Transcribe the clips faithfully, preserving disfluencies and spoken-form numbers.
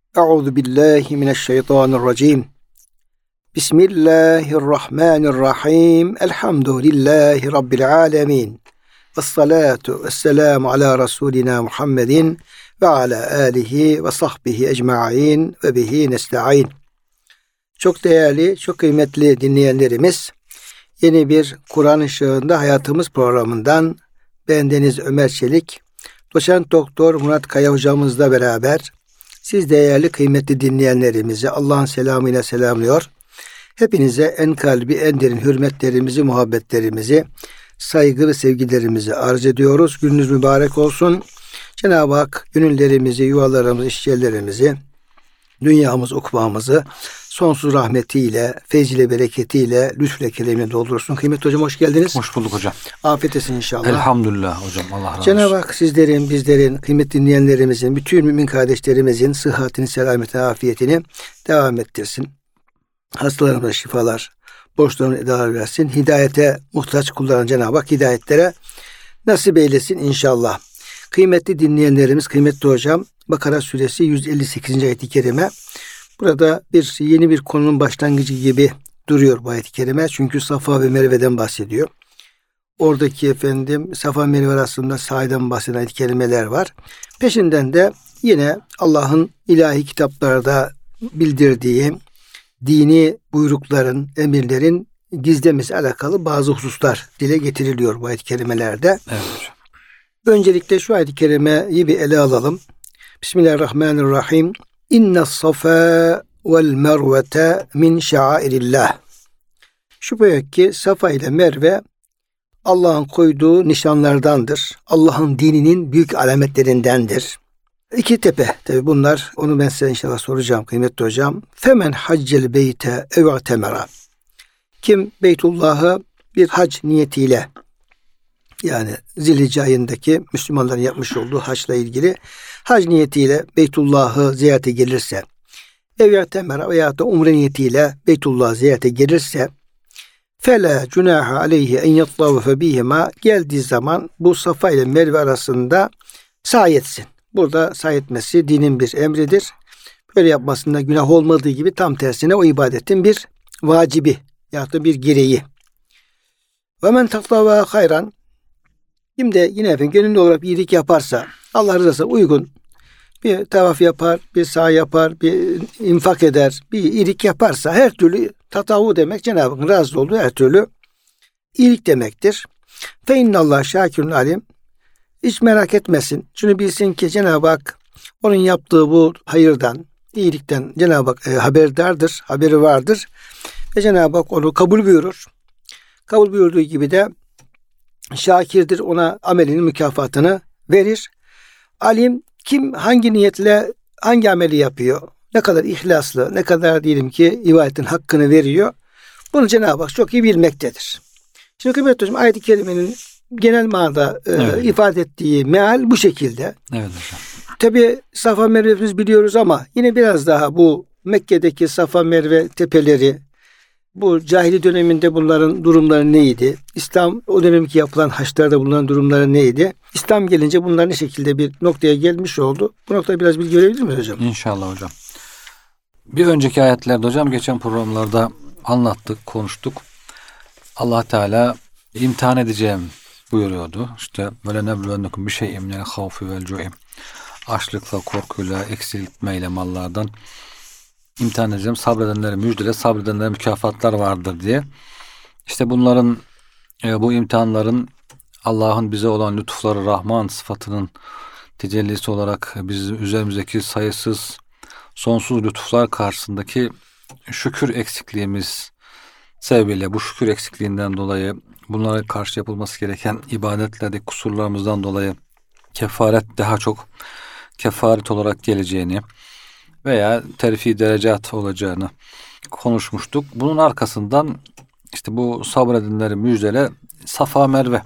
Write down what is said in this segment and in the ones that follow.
Euzu billahi mineşşeytanirracim. Bismillahirrahmanirrahim. Elhamdülillahi Rabbil alemin. Vessalatu vesselamu ala Resulina Muhammedin ve ala alihi ve sahbihi ecma'in ve bihi nesta'in. Çok değerli, çok kıymetli dinleyenlerimiz, yeni bir Kur'an Işığında Hayatımız programından bendeniz Ömer Çelik, Doçent Doktor Murat Kaya hocamızla beraber siz değerli kıymetli dinleyenlerimizi Allah'ın selamıyla selamlıyor. Hepinize en kalbi, en derin hürmetlerimizi, muhabbetlerimizi, saygı ve sevgilerimizi arz ediyoruz. Gününüz mübarek olsun. Cenab-ı Hak gönüllerimizi, yuvalarımızı, işyerlerimizi, dünyamız, ukbamızı sonsuz rahmetiyle, feyziyle, bereketiyle, lütfüyle, keremiyle doldursun. Kıymetli hocam hoş geldiniz. Hoş bulduk hocam. Afiyet olsun inşallah. Elhamdülillah hocam. Allah razı olsun. Cenab-ı Hak sizlerin, bizlerin, kıymetli dinleyenlerimizin, bütün mümin kardeşlerimizin sıhhatini, selametini, afiyetini devam ettirsin. Hastalarımıza şifalar, borçlarını edalar versin. Hidayete muhtaç kullanan Cenab-ı Hak hidayetlere nasip eylesin inşallah. Kıymetli dinleyenlerimiz, kıymetli hocam, Bakara suresi yüz elli sekizinci ayet-i kerime. Burada bir yeni bir konunun başlangıcı gibi duruyor bu ayet-i kerime. Çünkü Safa ve Merve'den bahsediyor. Oradaki efendim Safa Merve arasında sahiden bahseden ayet-i kerimeler var. Peşinden de yine Allah'ın ilahi kitaplarda bildirdiği dini buyrukların, emirlerin gizlemesi alakalı bazı hususlar dile getiriliyor bu ayet-i kerimelerde. Evet hocam. Öncelikle şu ayet-i kerimeyi bir ele alalım. Bismillahirrahmanirrahim. İnne safa vel mervete min şairillah. Şüphe yok ki Safa ile Merve Allah'ın koyduğu nişanlardandır. Allah'ın dininin büyük alametlerindendir. İki tepe. Tabi bunlar, onu ben size inşallah soracağım kıymetli hocam. Femen haccel beyte ev temera. Kim Beytullah'ı bir hac niyetiyle, yani Zilhicce ayındaki Müslümanların yapmış olduğu haçla ilgili hac niyetiyle Beytullah'ı ziyarete gelirse, ev temera veya da umre niyetiyle Beytullah'ı ziyarete gelirse, fela cunaha aleyhi en yattavafe bihima, geldiği zaman bu Safa ile Merve arasında sa'i etsin. Burada sa'i etmesi dinin bir emridir. Böyle yapmasında günah olmadığı gibi tam tersine o ibadetin bir vacibi ya da bir gereği. Ve men tattava hayran, kim de yine efendim gönüllü olarak bir iyilik yaparsa, Allah rızasına uygun bir tavaf yapar, bir sa'i yapar, bir infak eder, bir iyilik yaparsa, her türlü tatavu demek Cenab-ı Hakk'ın razı olduğu her türlü iyilik demektir. Fe innallah şakirun alim. Hiç merak etmesin. Şunu bilsin ki Cenab-ı Hak onun yaptığı bu hayırdan, iyilikten Cenab-ı Hak e, haberdardır, haberi vardır. Ve Cenab-ı Hak onu kabul buyurur. Kabul buyurduğu gibi de şakirdir, ona amelinin mükafatını verir. Alim, kim hangi niyetle hangi ameli yapıyor, ne kadar ihlaslı, ne kadar diyelim ki ibadetin hakkını veriyor, bunu Cenab-ı Hak çok iyi bilmektedir. Şimdi kıymetli hocam, ayet-i kerimenin genel manada e, evet. ifade ettiği meal bu şekilde. Evet hocam. Tabi Safa Merve'miz biliyoruz ama yine biraz daha bu Mekke'deki Safa Merve tepeleri, bu cahili döneminde bunların durumları neydi? İslam o dönemki yapılan haçlarda bulunan durumları neydi? İslam gelince bunlar ne şekilde bir noktaya gelmiş oldu? Bu noktayı biraz bilgi verebilir miyiz hocam? İnşallah hocam. Bir önceki ayetlerde hocam, geçen programlarda anlattık, konuştuk. Allah Teala imtihan edeceğim buyuruyordu. İşte böyle nebluvennekum bir şey minel havfi vel cu'i. Açlıkla, korkuyla, eksiltmeyle mallardan imtihan edeceğim. Sabredenlere müjdele, sabredenlere mükafatlar vardır diye. İşte bunların, e, bu imtihanların Allah'ın bize olan lütufları, Rahman sıfatının tecellisi olarak bizim üzerimizdeki sayısız, sonsuz lütuflar karşısındaki şükür eksikliğimiz sebebiyle, bu şükür eksikliğinden dolayı, bunlara karşı yapılması gereken ibadetlerdeki kusurlarımızdan dolayı kefaret daha çok kefaret olarak geleceğini veya terfi derecat olacağını konuşmuştuk. Bunun arkasından işte bu sabredenleri müjdele Safa Merve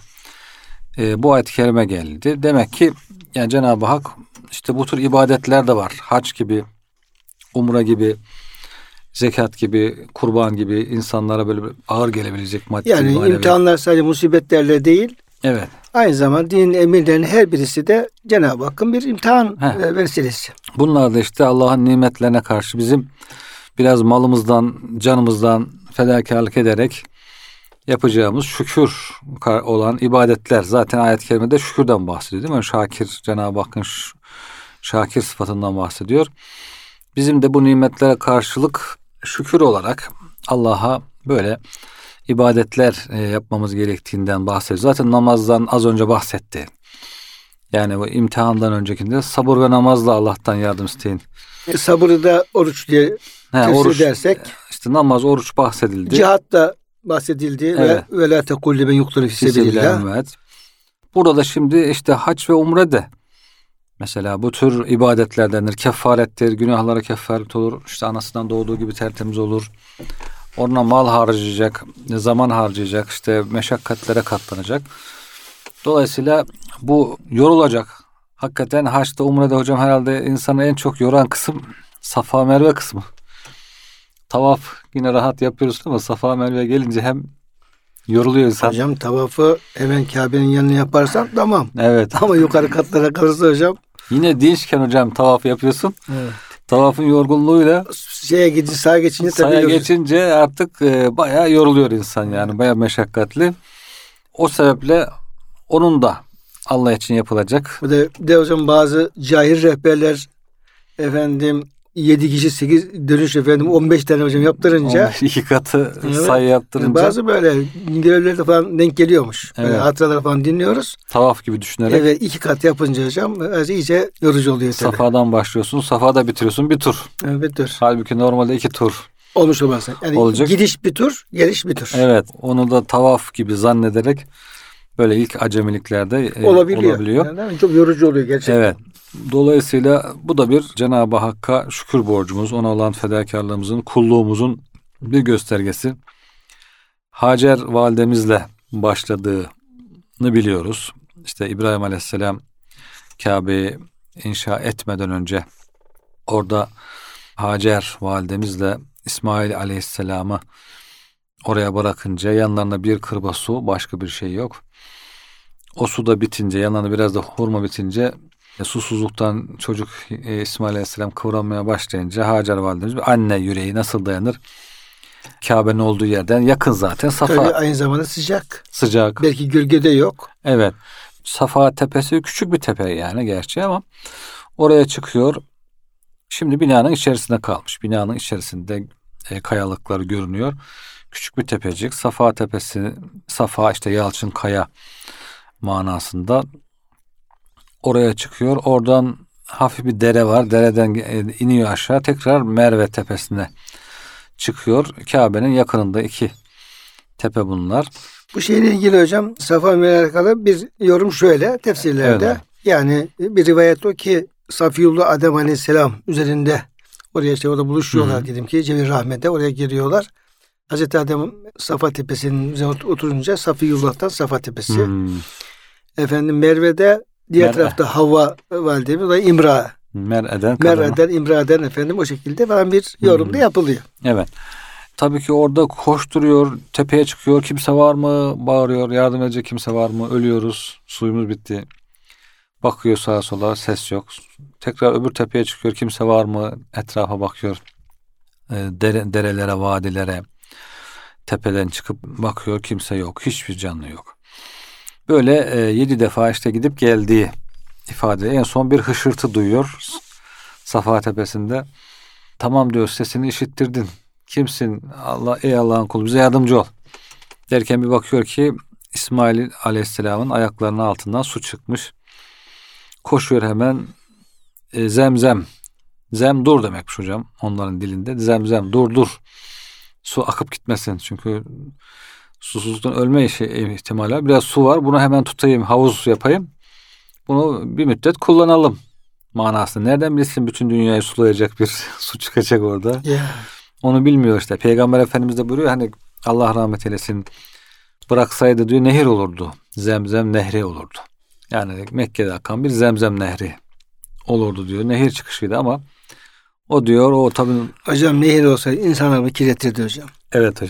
e, bu ayet-i kerime geldi. Demek ki yani Cenab-ı Hak işte bu tür ibadetler de var. Hac gibi, umre gibi, zekat gibi, kurban gibi insanlara böyle ağır gelebilecek maddi yani manevi. imtihanlar sadece musibetlerle değil, Evet. Aynı zamanda dinin emirlerinin her birisi de Cenab-ı Hakk'ın bir imtihan Heh. e, vesilesi. Bunlar da işte Allah'ın nimetlerine karşı bizim biraz malımızdan, canımızdan fedakarlık ederek yapacağımız şükür olan ibadetler. Zaten ayet-i kerimede şükürden bahsediyor değil mi? Şakir, Cenab-ı Hakk'ın şakir sıfatından bahsediyor. Bizim de bu nimetlere karşılık şükür olarak Allah'a böyle ibadetler yapmamız gerektiğinden bahsediyor. Zaten namazdan az önce bahsetti. Yani bu imtihandan öncekinde sabır ve namazla Allah'tan yardım isteyin. E, sabırı da oruç diye He, tefsir oruç, edersek. işte namaz, oruç bahsedildi. Cihat da bahsedildi. Evet. Ve ve la tekulli ben yuktulu fisebilillah. Evet. Burada da şimdi işte hac ve umre de mesela bu tür ibadetlerdendir. Kefarettir, günahlara kefaret olur. İşte anasından doğduğu gibi tertemiz olur. Ona mal harcayacak, zaman harcayacak, işte meşakkatlere katlanacak. Dolayısıyla bu yorulacak. Hakikaten haçta, umrede hocam herhalde insanı en çok yoran kısım Safa Merve kısmı. Tavaf yine rahat yapıyoruz ama Safa Merve gelince hem yoruluyor insan. Hocam tavafı hemen Kabe'nin yanına yaparsan tamam. Evet. Ama yukarı katlara kalırsa hocam. Yine dinçken hocam tavaf yapıyorsun. Evet. Tavafın yorgunluğuyla şeye gidince sağa geçince tabii sağa yoruluyor. geçince artık e, bayağı yoruluyor insan yani. Bayağı meşakkatli. O sebeple onun da Allah için yapılacak. Bu da de hocam bazı cahil rehberler efendim yedi kişi sekiz dönüş efendim on beş tane hocam yaptırınca iki katı evet, sayı yaptırınca bazı böyle görevlerde falan denk geliyormuş. Evet. Böyle hatıralar falan dinliyoruz. Tavaf gibi düşünerek. Evet, iki kat yapınca hocam iyice yorucu oluyor tabii. Safadan başlıyorsun, Safa'da bitiriyorsun bir tur. Evet, dur. Halbuki normalde iki tur Olmuş olmazsa. Yani olacak. gidiş bir tur, geliş bir tur. Evet, onu da tavaf gibi zannederek böyle ilk acemiliklerde e, olabiliyor. olabiliyor. Yani çok yorucu oluyor gerçekten. Evet. Dolayısıyla bu da bir Cenab-ı Hakk'a şükür borcumuz, ona olan fedakarlığımızın, kulluğumuzun bir göstergesi. Hacer validemizle başladığını biliyoruz. İşte İbrahim Aleyhisselam Kabe'yi inşa etmeden önce orada Hacer validemizle İsmail Aleyhisselam'ı oraya bırakınca yanlarına bir kırba su, başka bir şey yok. O su da bitince, yanlarına biraz da hurma bitince e, susuzluktan çocuk e, İsmail Aleyhisselam kıvranmaya başlayınca Hacer validemiz, anne yüreği nasıl dayanır? Kabe'nin olduğu yerden yakın zaten. Safa Tabii aynı zamanda sıcak. sıcak. Belki gölgede yok. Evet. Safa tepesi küçük bir tepe yani gerçi ama oraya çıkıyor. Şimdi binanın içerisinde kalmış. Binanın içerisinde e, kayalıklar görünüyor. Küçük bir tepecik. Safa tepesi, Safa işte Yalçın Kaya manasında. Oraya çıkıyor. Oradan hafif bir dere var. Dereden iniyor aşağı. Tekrar Merve tepesine çıkıyor. Kabe'nin yakınında iki tepe bunlar. Bu şeyle ilgili hocam Safa ile alakalı bir yorum şöyle tefsirlerde. Evet. Yani bir rivayet o ki Safiyullah Adem Aleyhisselam üzerinde oraya işte orada buluşuyorlar, hı-hı, dedim ki Cebir Rahmet'e oraya giriyorlar. Hazreti Adem Safa tepesinin üzerine oturunca Safiyullah'tan Safa tepesi. Hı-hı. Efendim Merve'de diğer Merve. Tarafta Havva validemiz, o da İmra. Mer'eden, Mer'eden, İmra'den efendim o şekilde falan bir yorum da yapılıyor. Evet. Tabii ki orada koşturuyor, tepeye çıkıyor. Kimse var mı? Bağırıyor. Yardım edecek kimse var mı? Ölüyoruz. Suyumuz bitti. Bakıyor sağa sola, ses yok. Tekrar öbür tepeye çıkıyor. Kimse var mı? Etrafa bakıyor. Dere, derelere, vadilere. Tepeden çıkıp bakıyor. Kimse yok. Hiçbir canlı yok. Böyle e, yedi defa işte gidip geldiği ifade. En son bir hışırtı duyuyor Safa tepesinde. Tamam diyor, sesini işittirdin. Kimsin? Allah, ey Allah'ın kulu, bize yardımcı ol. Derken bir bakıyor ki İsmail Aleyhisselam'ın ayaklarının altından su çıkmış. Koşuyor hemen. E, zemzem. Zem dur demekmiş hocam onların dilinde. Zemzem dur dur. Su akıp gitmesin. Çünkü susuzluktan ölme işi, ihtimali var. Biraz su var. Bunu hemen tutayım. Havuz yapayım. Bunu bir müddet kullanalım manasında. Nereden bilsin bütün dünyayı sulayacak bir su çıkacak orada. Yeah. Onu bilmiyor işte. Peygamber Efendimiz de buyuruyor hani Allah rahmet eylesin, bıraksaydı diyor nehir olurdu. Zemzem nehri olurdu. Yani Mekke'de akan bir Zemzem nehri olurdu diyor. Nehir çıkışıydı ama o diyor o tabii. Hocam nehir olsaydı insanları kirletirdi hocam. Evet hocam.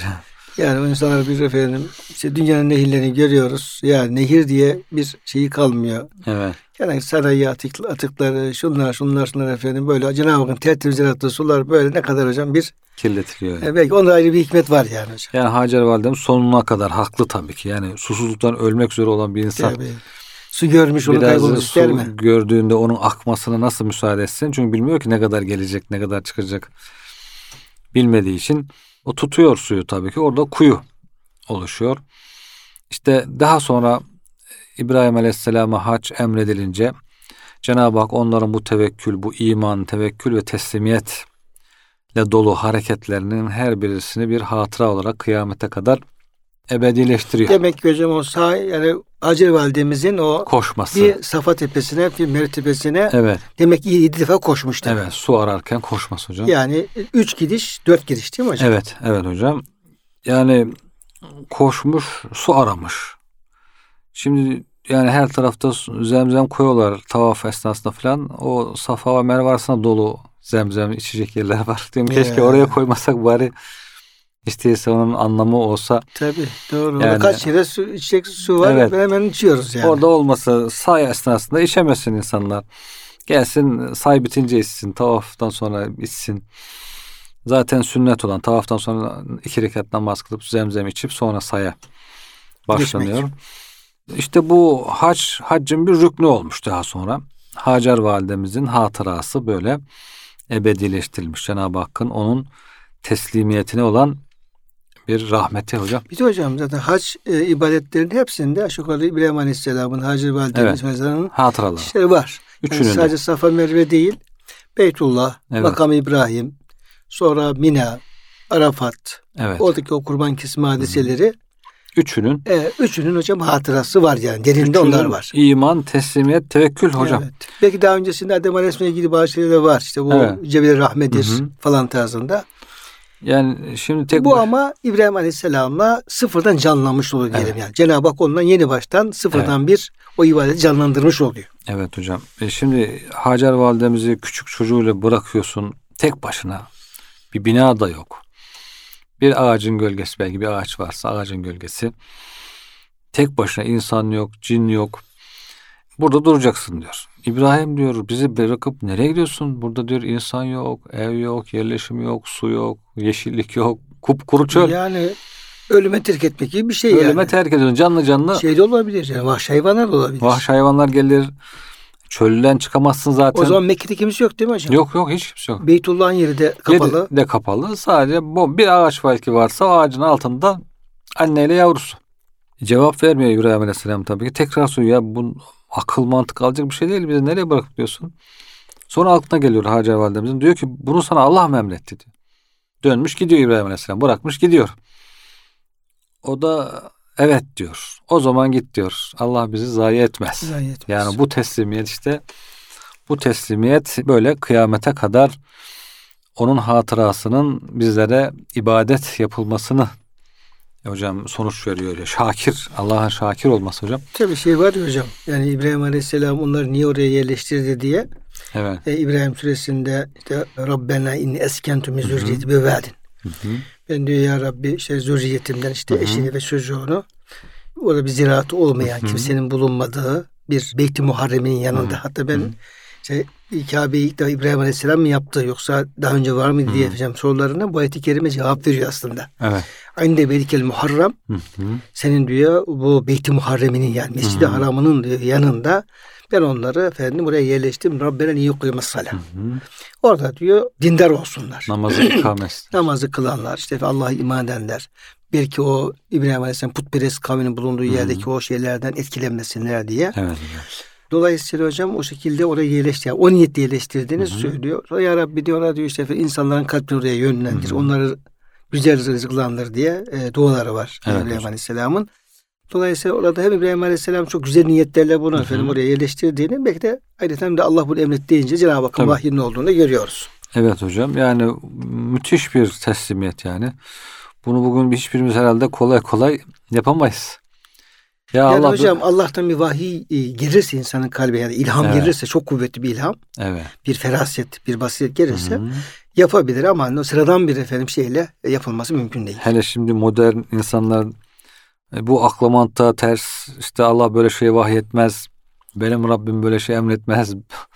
Yani o insanlar bir efendim işte dünyanın nehirlerini görüyoruz. Yani nehir diye bir şeyi kalmıyor. Evet. Yani sanayi atık, atıkları, şunlar, şunlar, şunlar efendim böyle Cenab-ı Hakk'ın tertemiz yarattığı sular böyle ne kadar hocam bir Kirletiliyor. Yani. E, belki onda ayrı bir hikmet var yani hocam. Yani Hacer Validemiz sonuna kadar haklı tabii ki. Yani susuzluktan ölmek üzere olan bir insan. Tabii. Su görmüş onu kaybolmuş ister mi? Su gördüğünde onun akmasına nasıl müsaade etsin? Çünkü bilmiyor ki ne kadar gelecek, ne kadar çıkacak. Bilmediği için o tutuyor suyu tabii ki. Orada kuyu oluşuyor. İşte daha sonra İbrahim Aleyhisselam'a hac emredilince Cenab-ı Hak onların bu tevekkül, bu iman, tevekkül ve teslimiyetle dolu hareketlerinin her birisini bir hatıra olarak kıyamete kadar ebedileştiriyor. Demek ki hocam o sağ yani Hacer Validemizin o koşması. Bir Safa tepesine, bir mertebesine evet. demek ki yedi defa koşmuş. Demek. Evet, su ararken koşması hocam. Yani üç gidiş, dört gidiş değil mi hocam? Evet, evet hocam. Yani koşmuş, su aramış. Şimdi yani her tarafta zemzem koyuyorlar tavaf esnasında falan. O Safa ve Merve arasında dolu zemzem içecek yerler var. Diyorum keşke yeah. oraya koymasak bari İsteyse onun anlamı olsa. Tabii doğru. Yani, kaç yere su, içecek su var evet. ve hemen içiyoruz yani. Orada olmasa say esnasında içemesin insanlar. Gelsin say bitince içsin. Tavaftan sonra içsin. Zaten sünnet olan tavaftan sonra iki rekat namaz kılıp zemzem içip sonra saya başlanıyor. Geçmek. İşte bu hac, haccın bir rüknü olmuş daha sonra. Hacer Validemizin hatırası böyle ebedileştirilmiş. Cenab-ı Hakk'ın onun teslimiyetine olan bir rahmeti hocam. Bir de hocam zaten hac e, ibadetlerinin hepsinde aşağı yukarı İbrahim Aleyhisselam'ın Hacer Validemiz evet. mezarının hatıraları işleri var. Yani sadece Safa Merve değil, Beytullah, evet. Makam İbrahim, sonra Mina, Arafat, evet. oradaki o kurban kesme hadiseleri. Hı-hı. Üçünün. E, üçünün hocam hatırası var yani. Derinde onlar var. İman, teslimiyet, tevekkül hocam. Evet. Belki daha öncesinde Adem Aleyhisselam'la ilgili bazı şeyler de var. İşte bu evet. Cebel-i Rahmedir Hı-hı. falan tarzında. Yani şimdi tek bu baş... ama İbrahim Aleyhisselam'la sıfırdan canlanmış oluyor diyelim evet. yani. Cenab-ı Hak ondan yeni baştan sıfırdan evet. bir o ibadeti canlandırmış oluyor. Evet hocam. E şimdi Hacer Validemizi küçük çocuğuyla bırakıyorsun tek başına. Bir bina da yok. Bir ağacın gölgesi belki bir ağaç varsa ağacın gölgesi. Tek başına insan yok, cin yok. Burada duracaksın diyor. İbrahim diyor bizi bırakıp nereye gidiyorsun? Burada diyor insan yok, ev yok, yerleşim yok, su yok, yeşillik yok, kupkuru çöl. Yani ölüme terk etmek gibi bir şey ölüme yani. Ölüme terk ediyorsun canlı canlı. Şey de olabilir yani vahşi hayvanlar da olabilir. Vahşi hayvanlar gelir. Çölden çıkamazsın zaten. O zaman Mekke'de kimse yok değil mi hocam? Yok yok hiç kimse yok. Beytullah'ın yeri de kapalı. Yeri de kapalı. Sadece bu bir ağaç belki varsa o ağacın altında anneyle yavrusu. Cevap vermiyor İbrahim Aleyhisselam tabii ki. Tekrar soruyor ya bu akıl mantık alacak bir şey değil. Bizi nereye bırakıp diyorsun? Sonra aklına geliyor Hacer Validemizin. Diyor ki bunu sana Allah mı emretti diyor. Dönmüş gidiyor İbrahim Aleyhisselam. Bırakmış gidiyor. O da evet diyor. O zaman git diyor. Allah bizi zayi etmez. Zayi etmez. Yani bu teslimiyet işte bu teslimiyet böyle kıyamete kadar onun hatırasının bizlere ibadet yapılmasını hocam sonuç veriyor ya. Şakir, Allah'a şakir olması hocam. Tabii şey var ya hocam. Yani İbrahim Aleyhisselam onları niye oraya yerleştirdi diye. Evet. E, İbrahim suresinde işte Rabbena inni eskentu min zurriyeti bi vadin. Ben diyor ya Rabbi işte zürriyetimden işte Hı-hı. eşini ve çocuğunu orada bir ziraatı olmayan Hı-hı. kimsenin bulunmadığı bir Beyt-i Muharrem'in yanında. Hı-hı. Hatta ben Hı-hı. işte Kabe'yi ilk defa İbrahim Aleyhisselam mı yaptı yoksa daha önce var mı diye hocam sorularına bu ayet-i kerime cevap veriyor aslında. Evet. Aynı Beytikel Muharrem senin diyor bu Beyt-i Muharrem'inin yani Mescid-i Haram'ının diyor yanında ben onları efendim buraya yerleştim. Rabbena niye kıyamaz salam. Orada diyor dindar olsunlar. Namazı ikamet. Namazı kılanlar işte Allah'a iman edenler. Belki o İbrahim Aleyhisselam putperest kavminin bulunduğu Hı-hı. yerdeki o şeylerden etkilenmesinler diye. Evet. Dolayısıyla hocam o şekilde oraya yerleşti. Yani o niyetle yerleştirdiğini Hı-hı. söylüyor. Ya Rabbi diyorlar diyor işte insanların kalbini oraya yönlendir. Hı-hı. Onları güzel rızıklandır diye e, duaları var evet, İbrahim Aleyhisselam'ın. Dolayısıyla orada hem İbrahim Aleyhisselam çok güzel niyetlerle bunu Hı-hı. efendim oraya yerleştirdiğini belki de ayrıca de Allah bunu emret deyince Cenab-ı Hakk'ın vahyinin olduğunu görüyoruz. Evet hocam yani müthiş bir teslimiyet yani. Bunu bugün hiçbirimiz herhalde kolay kolay yapamayız. Ya Yani Allah hocam bu- Allah'tan bir vahiy e, gelirse insanın kalbine, yani ilham Evet. gelirse, çok kuvvetli bir ilham, Evet. bir feraset, bir basiret gelirse Hı-hı. yapabilir ama o sıradan bir efendim şeyle yapılması mümkün değil. Hele şimdi modern insanlar e, bu akla mantığa ters, işte Allah böyle şey vahyetmez, benim Rabbim böyle şey emretmez,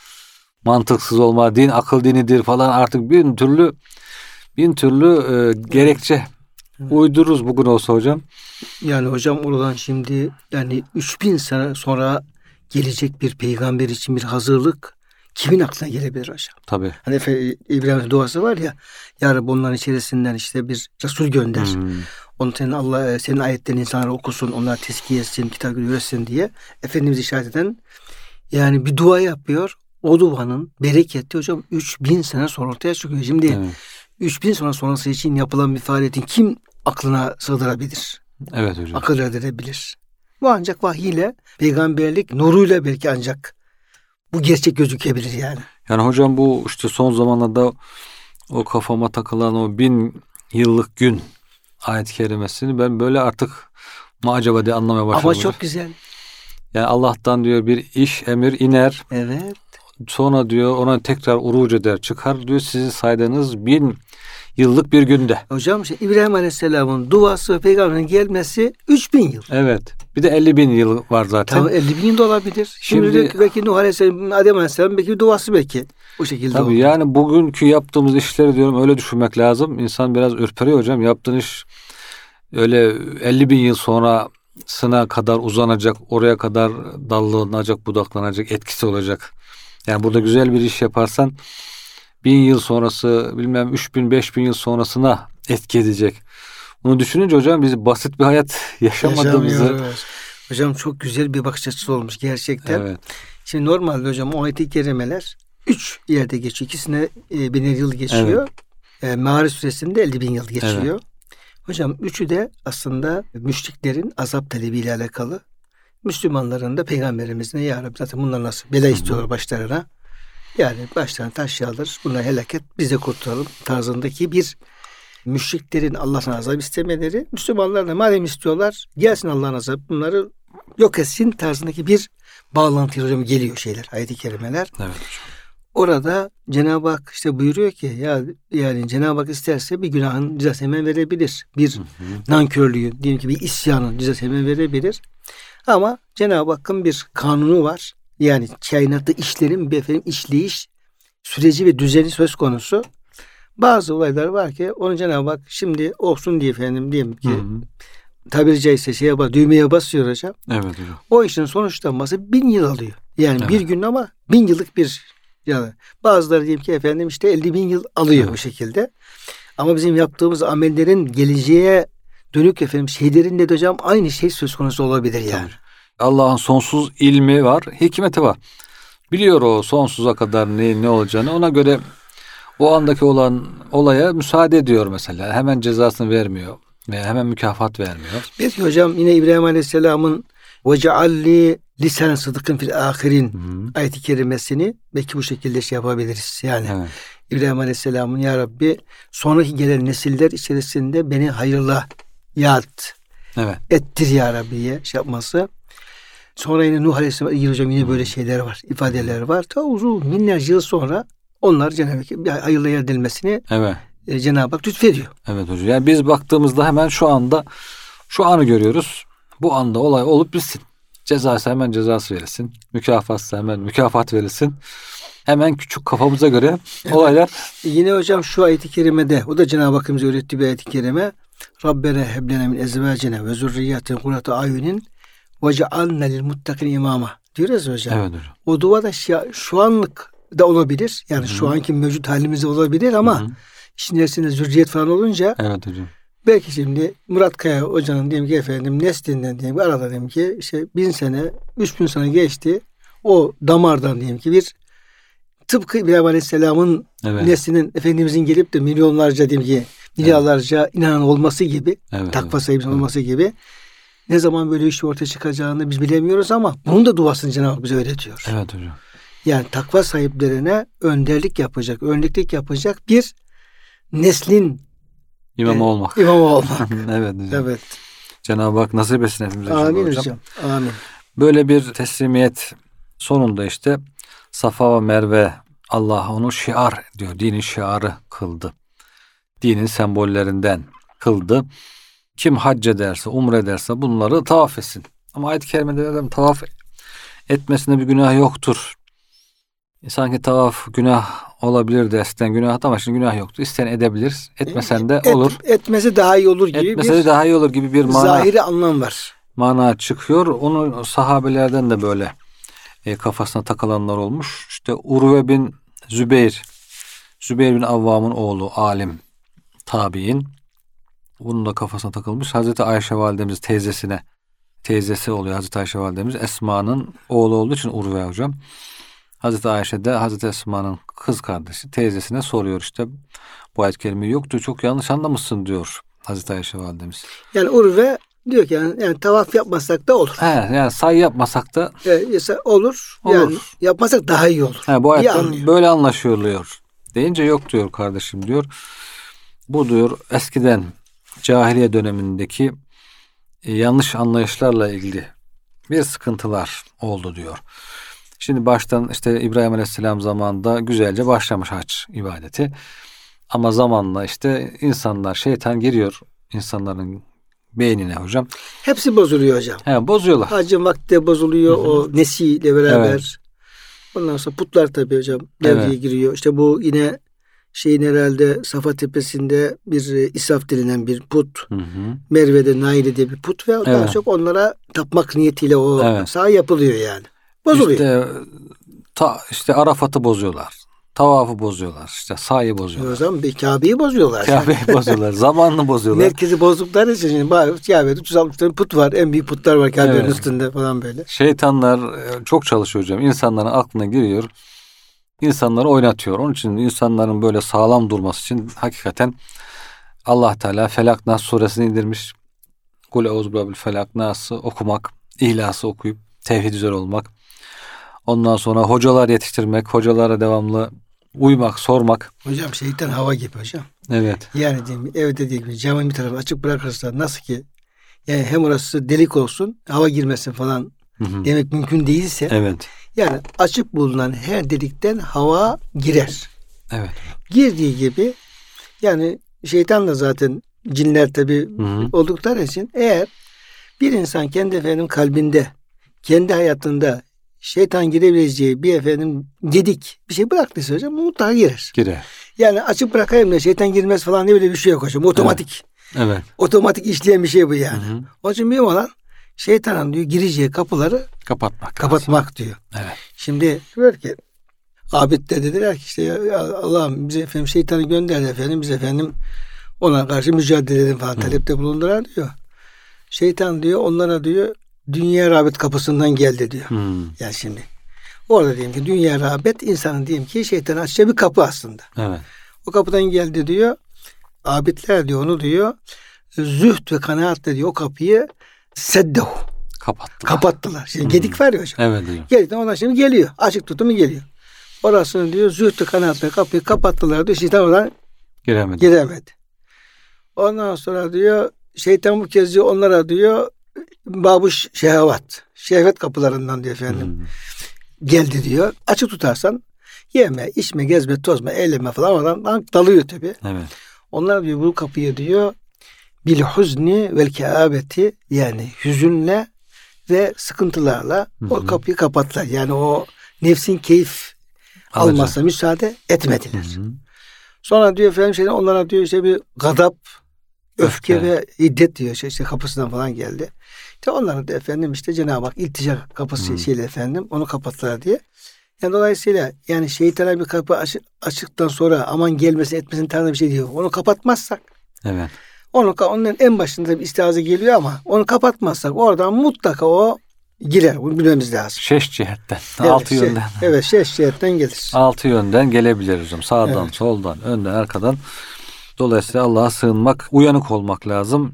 mantıksız olma, din akıl dinidir falan, artık bin türlü bin türlü e, gerekçe Evet. uydururuz bugün olsa hocam. Yani hocam oradan şimdi yani üç bin sene sonra gelecek bir peygamber için bir hazırlık kimin aklına gelebilir hocam? Tabii. Hani Efe- İbrahim'in duası var ya, ya Rabbi onların içerisinden işte bir Resul gönder. Hmm. Onu senin Allah senin ayetlerini insanlara okusun, onlar tezkiye etsin, kitabı öğretsin diye Efendimiz işaret eden yani bir dua yapıyor. O duanın bereketi hocam üç bin sene sonra ortaya çıkıyor. Şimdi Evet. üç bin sene sonrası için yapılan bir faaliyetin kim aklına sığdırabilir? Evet hocam. Akıl edebilir. Bu ancak vahiy ile, peygamberlik nuruyla belki ancak bu gerçek gözükebilir yani. Yani hocam bu işte son zamanlarda o kafama takılan o bin yıllık gün ayet-i kerimesini ben böyle artık mı acaba diye anlamaya başladım. Ama çok güzel. Yani Allah'tan diyor bir iş emir iner. Evet. Sonra diyor ona tekrar uruc eder çıkar diyor, sizin saydığınız bin yıllık bir günde. Hocam işte İbrahim Aleyhisselam'ın duası ve peygamberin gelmesi üç bin yıl. Evet. Bir de elli bin yıl var zaten. Tamam, elli bin yıl da olabilir. Şimdi, Şimdi- Şimdi belki Nuh Aleyhisselam, Adem Aleyhisselam belki duası belki o şekilde Tabii oldu. yani bugünkü yaptığımız işleri diyorum öyle düşünmek lazım. İnsan biraz ürperiyor hocam. Yaptığın iş öyle elli bin yıl sonrasına kadar uzanacak, oraya kadar dallanacak, budaklanacak, etkisi olacak. Yani burada güzel bir iş yaparsan bin yıl sonrası, bilmem üç bin, beş bin yıl sonrasına etki edecek. Bunu düşününce hocam biz basit bir hayat yaşamadığımızı. Yaşamıyoruz. Hocam çok güzel bir bakış açısı olmuş gerçekten. Evet. Şimdi normalde hocam o ayet-i kerimeler üç yerde geçiyor. İkisine e, biner yıl geçiyor. E, Mağarif suresinde elli bin yıl geçiyor. Evet. Hocam üçü de aslında müşriklerin azap talebiyle alakalı. Müslümanların da peygamberimizine ya Rabbi zaten bunlar nasıl bela istiyorlar başlarına. Yani başlarına taş yağdır. Bunlar helak et. Biz de kurtulalım tarzındaki bir müşriklerin Allah'ın azap istemeleri. Müslümanlar da madem istiyorlar gelsin Allah'ın azabı bunları yok etsin tarzındaki bir bağlantı hocam geliyor şeyler, ayet-i kerimeler. Evet hocam. Orada Cenab-ı Hak işte buyuruyor ki ya yani Cenab-ı Hak isterse bir günahın cezasını hemen verebilir. Bir Hı hı. nankörlüğün, diyelim ki bir isyanın cezasını hemen verebilir. Ama Cenab-ı Hakk'ın bir kanunu var. Yani kainatta işlerin bir efendim işleyiş süreci ve düzeni söz konusu. Bazı olaylar var ki onu Cenab-ı Hak şimdi olsun diye efendim diyelim ki Hı hı. tabiri caizse şeye bas, düğmeye basıyor hocam. Evet hocam. O işin sonuçlanması bin yıl alıyor. Yani Evet. bir gün ama bin yıllık bir yani bazıları diyelim ki efendim işte elli bin yıl alıyor Evet. bu şekilde. Ama bizim yaptığımız amellerin geleceğe dönük efendim şeylerinde de hocam aynı şey söz konusu olabilir yani. Allah'ın sonsuz ilmi var, hikmeti var. Biliyor o sonsuza kadar ne ne olacağını. Ona göre o andaki olan olaya müsaade ediyor mesela. Hemen cezasını vermiyor veya hemen mükafat vermiyor. Belki hocam yine İbrahim Aleyhisselam'ın ve cealli lisan sıdıkın fil ahirin Hı-hı. ayet-i kerimesini belki bu şekilde şey yapabiliriz. Yani Evet. İbrahim Aleyhisselam'ın ya Rabbi sonraki gelen nesiller içerisinde beni hayırla yad Evet. ettir ya Rabbi'ye şey yapması. Sonra yine Nuh Aleyhisselam'a ilgili hocam yine böyle şeyler var, ifadeler var. Ta uzun binlerce yıl sonra onlar Cenab-ı Hak hayırla yad edilmesini Evet. e, Cenab-ı Hak lütfediyor. Evet hocam. Yani biz baktığımızda hemen şu anda şu anı görüyoruz. Bu anda olay olup bitsin. Cezası hemen cezası verilsin. Mükafatsa hemen mükafat verilsin. Hemen küçük kafamıza göre olaylar. E, yine hocam şu ayet-i kerimede o da Cenab-ı Hakk'ın bize öğrettiği bir ayet-i kerime. Rabbena heblena min ezvacina ve zurriyatin kurrate ayunin ve cealna lil muttakin imama diyoruz hocam. Evet hocam. O dua da şu, şu anlık da olabilir. Yani Hı-hı. şu anki mevcut halimizde olabilir ama Hı-hı. işin içerisinde zürriyet falan olunca Evet hocam. belki şimdi Murat Kaya hocanın diyelim ki efendim neslinden diyelim ki arada diyelim ki işte bin sene, üç bin sene geçti. O damardan diyelim ki bir tıpkı İbrahim Aleyhisselam'ın Evet. neslinin Efendimizin gelip de milyonlarca diyelim ki milyarlarca inanan olması gibi, Evet, takva evet. sahibinin Evet. olması gibi ne zaman böyle bir şey ortaya çıkacağını biz bilemiyoruz ama bunun da duasını Cenab-ı Hak bize öğretiyor. Evet hocam. Yani takva sahiplerine önderlik yapacak, önlüklik yapacak bir neslin İmam e, olmak. imamı olmak. Evet hocam. Evet. Cenab-ı Hak nasip etsin hepimize. Amin hocam. hocam. Amin. Böyle bir teslimiyet sonunda işte Safa ve Merve, Allah onu şiar diyor. Dinin şiarı kıldı. Dinin sembollerinden kıldı. Kim hac ederse, umre ederse bunları tavaf etsin. Ama ayet-i kerimede adam tavaf etmesinde bir günah yoktur. Sanki tavaf günah olabilir de eskiden günah, ama şimdi günah yoktur. İsteyen edebilir. Etmesen de olur. Et, etmesi daha iyi olur gibi Etmesi bir de daha iyi olur gibi bir mana, zahiri anlam var. Mana çıkıyor. Onu sahabelerden de böyle e, kafasına takılanlar olmuş. İşte Urve bin Zübeyir, Zübeyir bin Avvam'ın oğlu, alim, tabiin. Bunun da kafasına takılmış. Hazreti Ayşe validemiz teyzesine, teyzesi oluyor Hazreti Ayşe validemiz. Esma'nın oğlu olduğu için Urve hocam. Hazreti Ayşe de Hazreti Esma'nın kız kardeşi, teyzesine soruyor işte, bu ayet-i kerimeyi yoktu, çok yanlış anlamışsın diyor Hazreti Ayşe validemiz. Yani Urve diyor ki yani, yani tavaf yapmasak da olur. He, yani say yapmasak da yani, olur. olur. Yani yapmasak daha iyi olur. He, bu ayetten böyle anlaşılıyor. Deyince yok diyor kardeşim diyor. Bu diyor eskiden cahiliye dönemindeki e, yanlış anlayışlarla ilgili bir sıkıntılar oldu diyor. Şimdi baştan işte İbrahim Aleyhisselam zamanında güzelce başlamış hac ibadeti. Ama zamanla işte insanlar, şeytan giriyor insanların beynine hocam. Hepsi bozuluyor hocam. He, bozuyorlar. Hacın vakti de bozuluyor. Hı hı. O nesiyle beraber. Evet. Ondan sonra putlar tabii hocam devreye evet. giriyor. İşte bu yine şeyin herhalde Safa Tepesi'nde bir İsraf denilen bir put. Hı hı. Merve'de Naile diye bir put ve evet. daha çok onlara tapmak niyetiyle o evet. saha yapılıyor yani. Bozuluyor. İşte, ta, işte Arafat'ı bozuyorlar. Tavafı bozuyorlar. İşte sahayı bozuyorlar. O zaman bir Kabe'yi bozuyorlar. Kabe'yi bozuyorlar. Zamanını bozuyorlar. Merkezi bozdukları için şimdi Kabe'de üç yüz altmış tane put var. En büyük putlar var Kabe'nin evet. üstünde falan böyle. Şeytanlar çok çalışıyor hocam. İnsanların aklına giriyor. İnsanları oynatıyor. Onun için insanların böyle sağlam durması için hakikaten Allah Teala Felak Nas suresini indirmiş. Kul euzubirabil felak nas'ı okumak, İhlas'ı okuyup tevhid üzere olmak. Ondan sonra hocalar yetiştirmek, hocalara devamlı uymak, sormak. Hocam şeytan hava gibi hocam. Evet. Yani diyeyim, evde değil mi camın bir tarafı açık bırakırsa nasıl ki yani hem orası delik olsun, hava girmesin falan hı hı. demek mümkün değilse. Evet. Yani açık bulunan her delikten hava girer. Evet. Girdiği gibi yani şeytan da zaten cinler tabii hı hı. oldukları için eğer bir insan kendi efendim kalbinde, kendi hayatında şeytan girebileceği bir efendim gedik bir şey bıraktıysa hocam mutlaka girer. Girer. Yani açık bırakayım da şeytan girmez falan diye böyle bir şey yok hocam. Otomatik. Evet. evet. Otomatik işleyen bir şey bu yani. Hı hı. Onun için mühim olan şeytanın diyor gireceği kapıları kapatmak. Kapatmak lazım. diyor. Evet. Şimdi diyor ki abid de dediler ki işte ya Allah'ım bize efendim şeytanı gönderdi efendim biz efendim ona karşı mücadele edelim falan hı. talepte bulundular diyor. Şeytan diyor onlara diyor dünya rağbet kapısından geldi diyor. Hmm. Yani şimdi orada diyelim ki dünya rağbet insanın diyelim ki şeytan açacağı bir kapı aslında. Evet. O kapıdan geldi diyor. Abidler diyor onu diyor. Zühd ve kanaatle diyor o kapıyı seddehu. Kapattılar. Kapattılar. Şimdi hmm. gedik var ya hocam. Evet diyor. Gedikten ondan şimdi geliyor. Açık tutumu geliyor. Orasını diyor zühd ve kanaatle kapıyı kapattılar diyor. Şeytan oradan giremedi. giremedi. Ondan sonra diyor şeytan bu kez diyor onlara diyor babuş şehvat. Şehvet kapılarından diyor efendim. Hmm. Geldi diyor. Açık tutarsan yeme, içme, gezme, tozma, eyleme falan oradan dalıyor tabii. Evet. Onlar diyor bu kapıyı diyor bil huzni vel keabeti yani hüzünle ve sıkıntılarla hı hı. o kapıyı kapattılar. Yani o nefsin keyif Alacak. almasına müsaade etmediler. Hı hı. Sonra diyor efendim şey onlara diyor işte bir gadap, öfke, öfke. ve iddet diyor işte, işte kapısından falan geldi. İşte onlara da efendim işte Cenab-ı Hak iltica kapısı hmm. şeyle efendim onu kapattılar diye. Yani dolayısıyla yani şeytana bir kapı açık, açıktan sonra aman gelmesin etmesin tarzı bir şey diyor. Onu kapatmazsak. Evet. Onu onun en başında bir istiaze geliyor ama onu kapatmazsak oradan mutlaka o girer. Bunu bilmemiz lazım. Şeş cihetten. Evet, altı şey, yönden. Evet şeş cihetten gelir. Altı yönden gelebilir hocam. Sağdan, evet. soldan, önden, arkadan. Dolayısıyla Allah'a sığınmak, uyanık olmak lazım.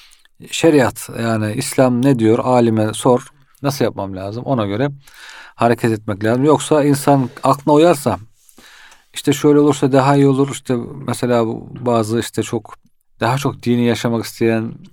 Şeriat yani İslam ne diyor? Alime sor. Nasıl yapmam lazım? Ona göre hareket etmek lazım. Yoksa insan aklına uyarsa işte şöyle olursa daha iyi olur. İşte mesela bazı işte çok daha çok dini yaşamak isteyen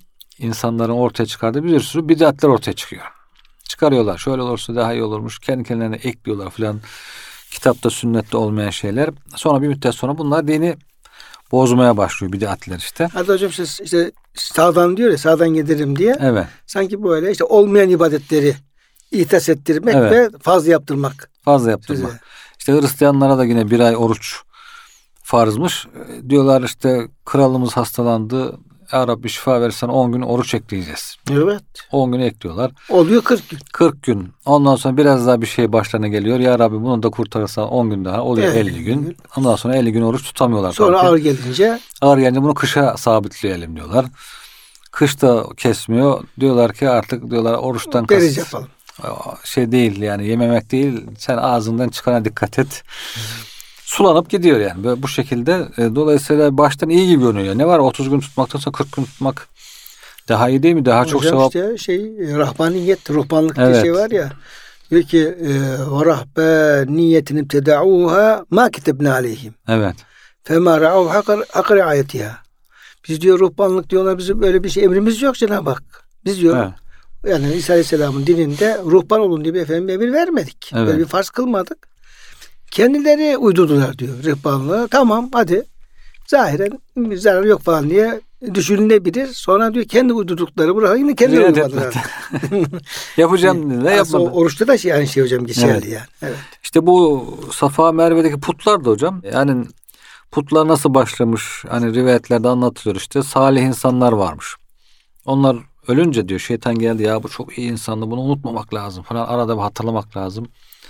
insanların ortaya çıkardığı bir sürü bid'atler ortaya çıkıyor. Çıkarıyorlar. Şöyle olursa daha iyi olurmuş. Kendi kendilerine ekliyorlar filan. Kitapta, sünnette olmayan şeyler. Sonra bir müddet sonra bunlar dini bozmaya başlıyor bid'atler işte. Hatta hocam işte, işte sağdan diyor ya, sağdan gelirim diye. Evet. Sanki böyle işte olmayan ibadetleri ihdas ettirmek Evet. ve fazla yaptırmak. Fazla yaptırmak. Size. İşte Hristiyanlara da yine bir ay oruç farzmış. Diyorlar işte kralımız hastalandı. Ya Rabbi şifa verirsen on gün oruç ekleyeceğiz. Evet. on gün ekliyorlar. Oluyor kırk gün. kırk gün. Ondan sonra biraz daha bir şey başlarına geliyor. Ya Rabbi bunu da kurtarırsan on gün daha oluyor Evet. elli gün. Ondan sonra elli gün oruç tutamıyorlar. Sonra tabii. ağır gelince Ağır gelince bunu kışa sabitleyelim diyorlar. Kış da kesmiyor. Diyorlar ki artık diyorlar oruçtan deriz kasıt yapalım. şey değil yani yememek değil. Sen ağzından çıkana dikkat et. Sulanıp gidiyor yani. Böyle bu şekilde e, dolayısıyla baştan iyi gibi görünüyor. Ne var otuz gün tutmaktansa kırk gün tutmak daha iyi değil mi? Daha çok Hocam sevap. işte şey rahbaniyet, ruhbanlık diye Evet. şey var ya. Diyor ki ve rahbaniyetin ibteda'uha ma kitebna aleyhim. Evet. Fema ra'u hak riayetiha. Biz diyor ruhbanlık diyorlar, bizim böyle bir şey emrimiz yok Cenab-ı Hak. Biz diyor Evet. yani İsa Aleyhisselam'ın dininde ruhban olun diye bir efendim emir vermedik. Evet. Böyle bir farz kılmadık. Kendileri uydurdular diyor ruhbanlığı. Tamam hadi. Zahiren bir zarar yok falan diye düşünülebilir. Sonra diyor kendi uydurdukları burada yine kendi Riayet uymadılar. Yapacağım dediler, Aslında yapmadı. oruçta da şey, aynı şey hocam geçerli Evet. yani. Evet. İşte bu Safa Merve'deki putlar da hocam yani putlar nasıl başlamış hani rivayetlerde anlatılıyor işte salih insanlar varmış. Onlar ölünce diyor şeytan geldi ya bu çok iyi insandı bunu unutmamak lazım falan arada bir hatırlamak lazım.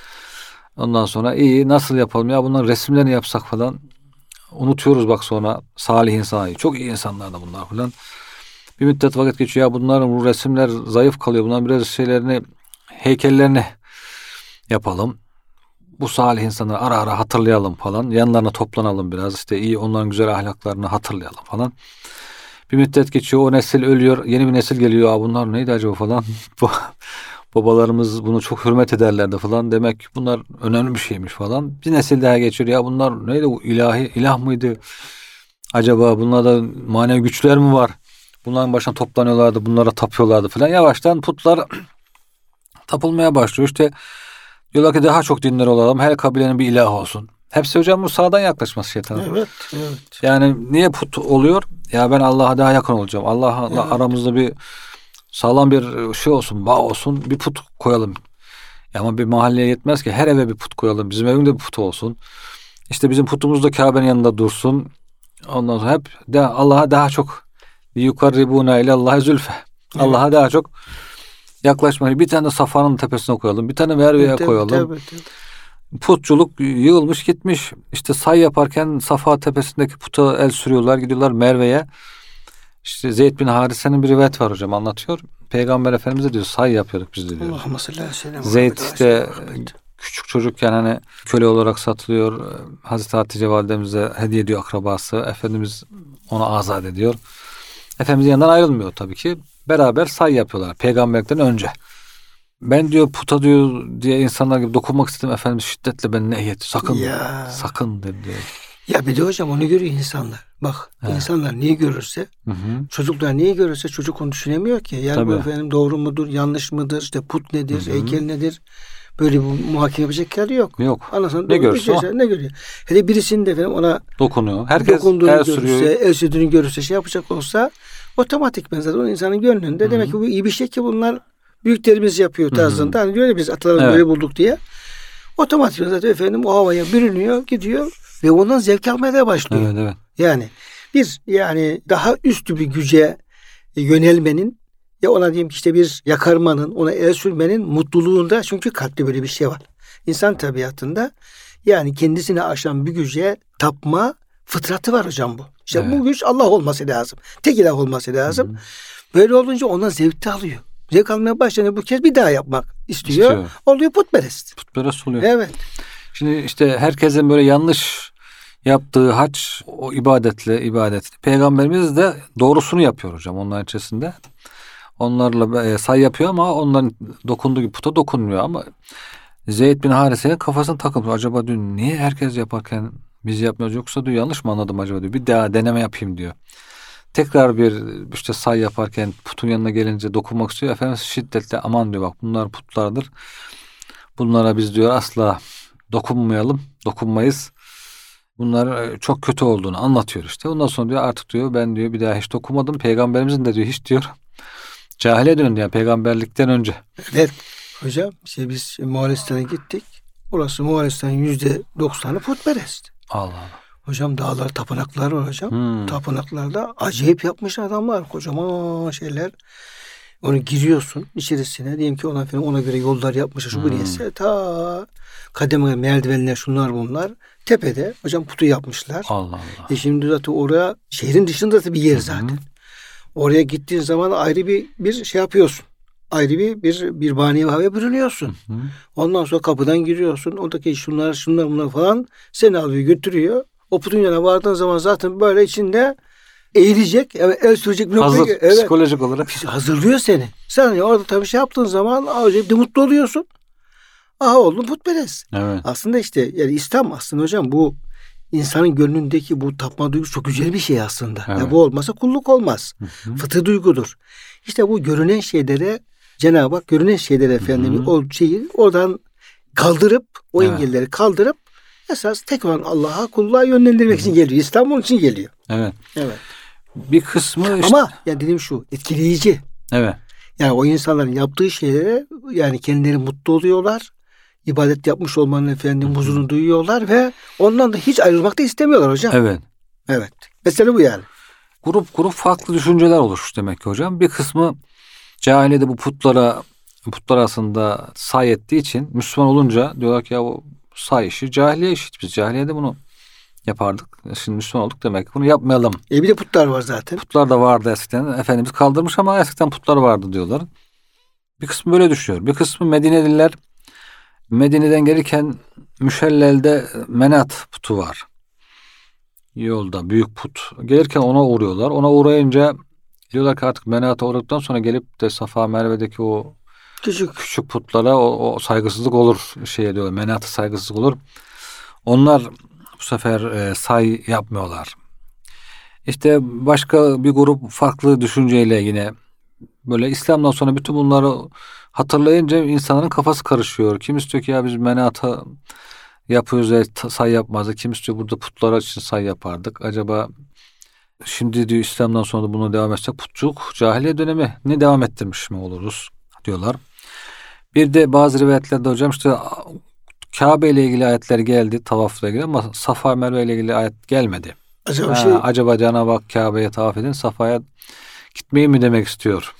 Ondan sonra iyi nasıl yapalım ya bunların resimlerini yapsak falan unutuyoruz bak sonra salih insanlar çok iyi insanlar da bunlar falan. Bir müddet vakit geçiyor ya bunların bu resimler zayıf kalıyor bunların biraz şeylerini heykellerini yapalım. Bu salih insanları ara ara hatırlayalım falan. Yanlarına toplanalım biraz. İşte iyi onların güzel ahlaklarını hatırlayalım falan. Bir müddet geçiyor. O nesil ölüyor. Yeni bir nesil geliyor. Aa, bunlar neydi acaba falan. Babalarımız bunu çok hürmet ederlerdi falan. Demek ki bunlar önemli bir şeymiş falan. Bir nesil daha geçiyor. Ya bunlar neydi? Bu ilahi ilah mıydı? Acaba bunlarda manevi güçler mi var? Bunların başına toplanıyorlardı. Bunlara tapıyorlardı falan. Yavaştan putlar tapılmaya başlıyor. İşte diyorlar ki daha çok dinler olalım. Her kabilenin bir ilahı olsun. Hepsi hocam bu sağdan yaklaşması şeytana. Evet, evet. Yani niye put oluyor? Ya ben Allah'a daha yakın olacağım. Allah'la Evet. aramızda bir sağlam bir şey olsun, bağ olsun. Bir put koyalım. Ya ama bir mahalleye yetmez ki. Her eve bir put koyalım. Bizim evimde bir put olsun. İşte bizim putumuz da Kabe'nin yanında dursun. Ondan sonra hep de Allah'a daha çok yukarribuna ile Allah'a zülfe. Evet. Allah'a daha çok yaklaşmayı. Bir tane Safa'nın tepesine koyalım. Bir tane Merve'ye Evet, koyalım. tabii, tabii. Putçuluk yığılmış gitmiş. İşte say yaparken Safa tepesindeki puta el sürüyorlar. Gidiyorlar Merve'ye. İşte Zeyd bin Harise'nin bir rivayet var hocam anlatıyor. Peygamber Efendimiz de diyor say yapıyorduk biz de diyor. Allahümme salli aleyhi ve sellem. Zeyd işte küçük çocukken hani köle olarak satılıyor. Hazreti Hatice validemize hediye ediyor akrabası. Efendimiz onu azat ediyor. Efendimizin yanından ayrılmıyor tabii ki. Beraber say yapıyorlar peygamberlikten önce. Ben diyor puta diyor diye insanlar gibi dokunmak istedim. Efendimiz şiddetle beni nehyet. Sakın. Ya. Sakın dedi diyor. Ya bir de hocam onu görüyor insanlar. Bak Evet. insanlar niye görürse, Hı hı. çocuklar niye görürse çocuk onu düşünemiyor ki. Yani Tabii. bu efendim doğru mudur, yanlış mıdır, işte put nedir, Hı hı. heykel nedir? Böyle bir muhakeme yapacak yer yok. Yok. Anasını Ne görürse o. ne görüyor. Hele birisinin de efendim ona Dokunuyor. Herkes dokunduğunu el görürse, sürüyor. el sürdüğünü görürse şey yapacak olsa otomatik zaten o insanın gönlünde Hı hı. demek ki bu iyi bir şey ki bunlar büyüklerimiz yapıyor tarzında. Hani diyor ya biz atalarımız Evet. böyle bulduk diye. Otomatik zaten efendim o havaya bürünüyor, gidiyor ve ondan zevk almaya da başlıyor. Evet evet. Yani bir yani daha üstü bir güce yönelmenin ya ona diyeyim ki işte bir yakarmanın, ona el sürmenin mutluluğunda çünkü kalpte böyle bir şey var. İnsan tabiatında yani kendisini aşan bir güce tapma fıtratı var hocam bu. İşte Evet. bu güç Allah olması lazım. Tek ilah olması lazım. Hı hı. Böyle olunca ondan zevk de alıyor. Zevk almaya başlayınca bu kez bir daha yapmak istiyor. İstiyor. Oluyor putperest. Putperest oluyor. Evet. Şimdi işte herkesin böyle yanlış yaptığı hac o ibadetle ibadet. Peygamberimiz de doğrusunu yapıyor hocam onların içerisinde. Onlarla e, say yapıyor ama onların dokunduğu gibi puta dokunmuyor ama Zeyd bin Harise'nin kafasını takılmış. Acaba diyor niye herkes yaparken biz yapmıyoruz yoksa diyor yanlış mı anladım acaba diyor. Bir daha deneme yapayım diyor. tekrar bir işte say yaparken putun yanına gelince dokunmak istiyor. Efendimiz şiddetle aman diyor, bak bunlar putlardır. Bunlara biz diyor asla dokunmayalım, dokunmayız. Bunlar çok kötü olduğunu anlatıyor işte. Ondan sonra diyor artık diyor ben diyor bir daha hiç dokunmadım. Peygamberimizin de diyor hiç diyor cahiliye döneminde, yani peygamberlikten önce. Evet hocam, işte biz Moğolistan'a gittik. Burası Moğolistan'ın yüzde doksanı putperest. Allah Allah. Hocam dağlar, tapınaklar var hocam. Hmm. Tapınaklarda acayip yapmış adamlar. Kocaman şeyler. Onu giriyorsun içerisine. Diyelim ki ona, ona göre yollar yapmışlar. Şu bu Hmm. neyse. Ta kademe merdivenler, şunlar bunlar. Tepede hocam putu yapmışlar. Allah Allah. E şimdi zaten oraya şehrin dışında da bir yer zaten. Hı-hı. Oraya gittiğin zaman ayrı bir bir şey yapıyorsun. Ayrı bir bir bir manevi havaya bürünüyorsun. Hı-hı. Ondan sonra kapıdan giriyorsun. Oradaki şunlar şunlar bunlar falan seni alıyor götürüyor. O putun yanına vardığın zaman zaten böyle içinde eğilecek, evet, el sürecek bir Hazır, noktaya, evet, psikolojik olarak hazırlıyor seni. Sen orada tabii şey yaptığın zaman acayip de mutlu oluyorsun. Aha oldun putperest. Evet. Aslında işte yani İslam aslında hocam bu insanın gönlündeki bu tapma duygusu çok güzel bir şey aslında. Evet. Yani bu olmasa kulluk olmaz. Hı-hı. Fıtri duygudur. İşte bu görünen şeylere Cenab-ı Hak görünen şeylere efendim Hı-hı. o şeyi oradan kaldırıp o evet. engelleri kaldırıp esas tekrar Allah'a kulluğa yönlendirmek Hı-hı. için geliyor. İslam onun için geliyor. Evet. Evet. Bir kısmı işte... Ama yani dediğim şu etkileyici. Evet. Yani o insanların yaptığı şeylere yani kendileri mutlu oluyorlar. İbadet yapmış olmanın efendim huzurunu duyuyorlar ve ondan da hiç ayrılmak da istemiyorlar hocam. Evet. Evet. Mesele bu yani. Grup grup farklı düşünceler oluşmuş demek ki hocam. Bir kısmı cahiliyede bu putlara putlar aslında say ettiği için Müslüman olunca diyorlar ki ya o say işi cahiliye işi. Biz cahiliyede bunu yapardık. Şimdi Müslüman olduk demek ki bunu yapmayalım. E bir de putlar var zaten. Putlar da vardı eskiden. Efendimiz kaldırmış ama eskiden putlar vardı diyorlar. Bir kısmı böyle düşünüyor. Bir kısmı Medineliler Medine'den gelirken Müşellel'de Menat putu var. Yolda büyük put. Gelirken ona uğruyorlar. Ona uğrayınca diyorlar ki artık Menat'a uğradıktan sonra gelip de Safa Merve'deki o küçük küçük putlara o, o saygısızlık olur. Şeye diyorlar. Menat'a saygısızlık olur. Onlar bu sefer e, say yapmıyorlar. İşte başka bir grup farklı düşünceyle yine böyle İslam'dan sonra bütün bunları hatırlayınca insanların kafası karışıyor. Kim istiyor ki ya biz Menat'a yapıyoruz ya say yapmazdık. Kim istiyor burada putlara için say yapardık. Acaba şimdi diyor İslam'dan sonra da bunu devam etsek putçuluk cahiliye dönemi ne devam ettirmiş mi oluruz diyorlar. Bir de bazı rivayetlerde hocam işte Kabe ile ilgili ayetler geldi, tavafla ilgili ama Safa Merve ile ilgili ayet gelmedi. Acaba, ha, şey... acaba Cenab-ı Hak Kabe'ye tavaf edin, Safa'ya gitmeyi mi demek istiyor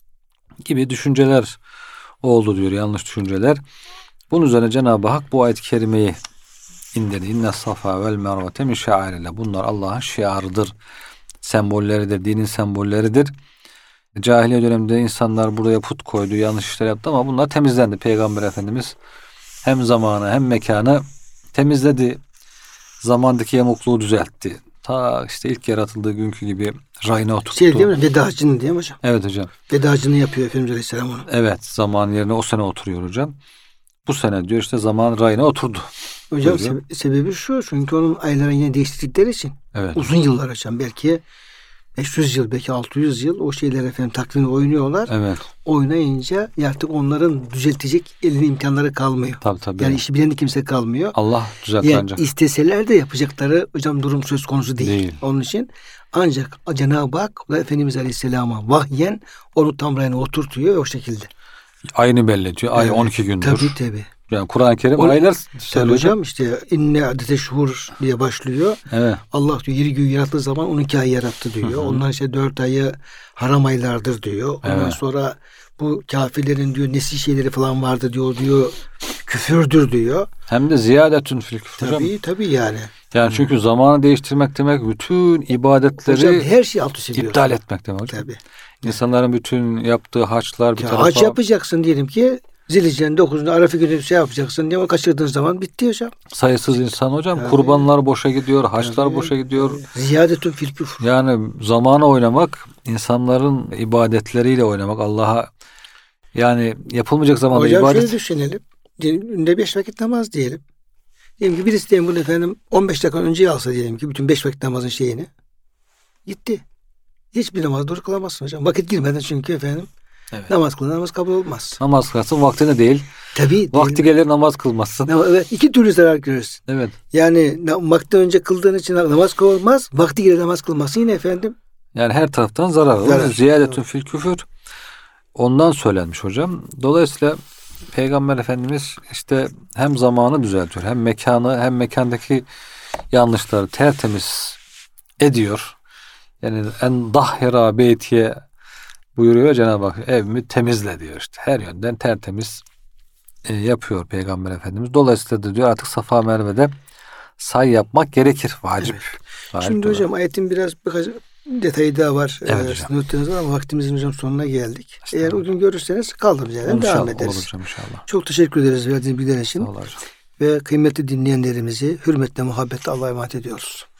gibi düşünceler oldu diyor, yanlış düşünceler. Bunun üzerine Cenab-ı Hak bu ayet-i kerimeyi indirdi. İnne safa vel mervete min şairillah. Bunlar Allah'ın şiarıdır, sembolleridir, dinin sembolleridir. Cahiliye döneminde insanlar buraya put koydu, yanlış işler yaptı ama bunlar temizlendi. Peygamber Efendimiz hem zamanı hem mekanı temizledi. Zamandaki yamukluğu düzeltti. Ta işte ilk yaratıldığı günkü gibi rayına oturttu. Şey değil mi? Vedacını değil mi hocam? Evet hocam. Vedacını yapıyor Efendimiz Aleyhisselam onu. Evet. Zaman yerine o sene oturuyor hocam. Bu sene diyor işte zaman rayına oturdu. Hocam sebe- sebebi şu. Çünkü onun aylarını yine değiştirdikleri için. Evet. Uzun yıllar hocam. Belki beş yüz yıl, belki altı yüz yıl o şeyler efendim takvimini oynuyorlar. Evet. Oynayınca artık onların düzeltecek elinin imkanları kalmıyor. Tabii tabii. Yani işi bilen kimse kalmıyor. Allah düzeltir yani ancak. İsteseler de yapacakları hocam durum söz konusu değil. değil. Onun için ancak Cenab-ı Hak Efendimiz Aleyhisselam'a vahyen onu tam rayına oturtuyor o şekilde. Ayını belli ediyor. Ay evet. on iki gündür. Tabii tabii. Yani Kur'an-ı Kerim o, aylar söylüyor. Hocam işte inne adete şuhur diye başlıyor. Evet. Allah diyor yeri göğü yarattığı zaman on iki ay yarattı diyor. Hı hı. Ondan işte dört ayı haram aylardır diyor. Ondan evet. sonra bu kafirlerin diyor nesil şeyleri falan vardı diyor diyor. Küfürdür diyor. Hem de ziyadetün fil küfür. Tabii tabii yani. Yani çünkü hmm. zamanı değiştirmek demek bütün ibadetleri hocam, her şeyi alt üst ediyor. İptal etmek demek hocam. Tabii. İnsanların bütün yaptığı haçlar bir ya tarafa. Haç yapacaksın diyelim ki Zilhicce'nin dokuzunda Arafa günü şey yapacaksın diye kaçırdığın zaman bitti hocam. Sayısız insan hocam tabii. Kurbanlar boşa gidiyor, haçlar tabii. boşa gidiyor. Ziyadetün fil küfür. Yani zamanı oynamak, insanların ibadetleriyle oynamak, Allah'a yani yapılmayacak zamanda hocam ibadet. Hocam şöyle düşünelim. Günde beş vakit namaz diyelim. Diyelim ki birisi diyelim bunu efendim on beş dakika önce alsa diyelim ki bütün beş vakit namazın şeyini. Gitti. Hiçbir namaz doğru kılamazsın hocam. Vakit girmeden çünkü efendim Evet. namaz kılan namaz kabul olmaz. Namaz kılsın vaktine değil. Tabii. Vakti gelir namaz kılmazsın. Nam- Evet, iki türlü zarar görürsün. Evet. Yani na- vakti önce kıldığın için namaz kılmaz. Vakti gelir namaz kılmazsın yine efendim. Yani her taraftan zarar Zarar. olur. Ziyadetün fil küfür. Ondan söylenmiş hocam. Dolayısıyla Peygamber Efendimiz işte hem zamanı düzeltiyor, hem mekanı, hem mekandaki yanlışları tertemiz ediyor. Yani en dahhira beytiye buyuruyor Cenab-ı Hak, evimi temizle diyor işte. Her yönden tertemiz e, yapıyor Peygamber Efendimiz. Dolayısıyla da diyor artık Safa Merve'de say yapmak gerekir. Vacip. Evet. Vacip Şimdi olarak. hocam ayetin biraz birkaç detayı daha var. Evet Ee, hocam. notlarınız var ama vaktimizin hocam sonuna geldik. Eğer Estağfurullah. uygun görürseniz kaldığımız yerden İnşallah devam olur ederiz. hocam inşallah. Çok teşekkür ederiz verdiğiniz bilgiler için. Sağ olun hocam. Ve kıymetli dinleyenlerimizi hürmetle, muhabbetle Allah'a emanet ediyoruz.